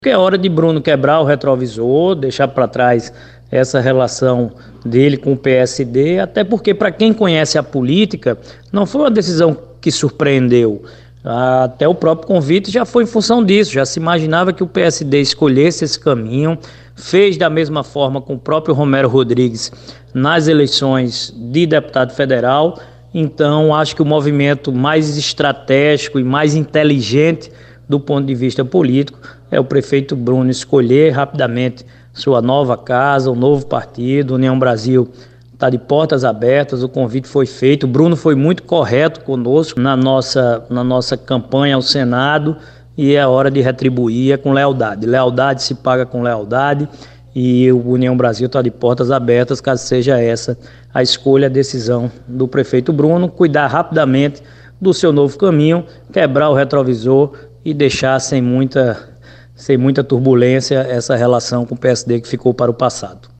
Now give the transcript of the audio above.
Que é hora de Bruno quebrar o retrovisor, deixar para trás essa relação dele com o PSD, até porque, para quem conhece a política, não foi uma decisão que surpreendeu. Até o próprio convite já foi em função disso, já se imaginava que o PSD escolhesse esse caminho, fez da mesma forma com o próprio Romero Rodrigues nas eleições de deputado federal. Então, acho que o movimento mais estratégico e mais inteligente do ponto de vista político é o prefeito Bruno escolher rapidamente sua nova casa, um novo partido. União Brasil está de portas abertas, o convite foi feito. O Bruno foi muito correto conosco na nossa campanha ao Senado e é hora de retribuir com lealdade. Lealdade se paga com lealdade e o União Brasil está de portas abertas, caso seja essa a escolha, a decisão do prefeito Bruno, cuidar rapidamente do seu novo caminho, quebrar o retrovisor e deixar sem muita turbulência essa relação com o PSD que ficou para o passado.